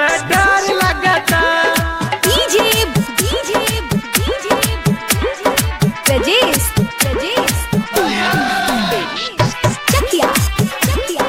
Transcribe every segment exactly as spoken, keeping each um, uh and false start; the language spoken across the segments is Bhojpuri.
बड़ा डर लगता। DJ DJ DJ Prajesh Prajesh Chakiya Chakiya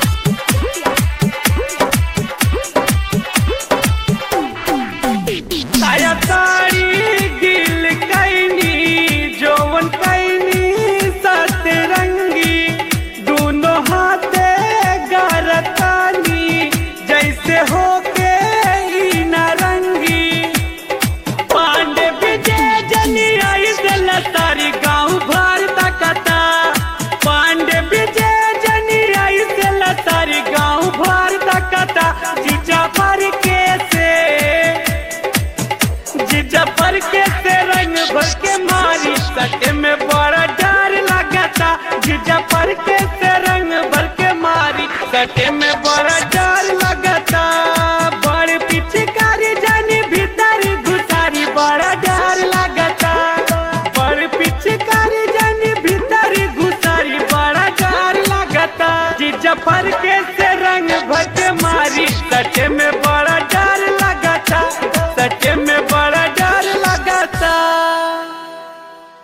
साया साड़ी गिल कैनी जौवन कैनी सतरंगी दोनों हाथे गरतानी जैसे होके ई नारंगी। पांडे विजय जनी आई दिल सारी गाँव भर तकता। पांडे विजय जनी आई दिल सारी गाँव भर तकता। जीजा भर के से जीजा भर के से रंग भर के मारी सटे में बड़ा डर लगता। जीजा भर के से रंग भर के मारी सटे में बड़ा डर लगता। बड़ पिचकारी जानी भीतर घुसारी बड़ा डर लगता। बड़ पिचकारी जानी भीतर घुसारी बड़ा डर लगता। जीजा भर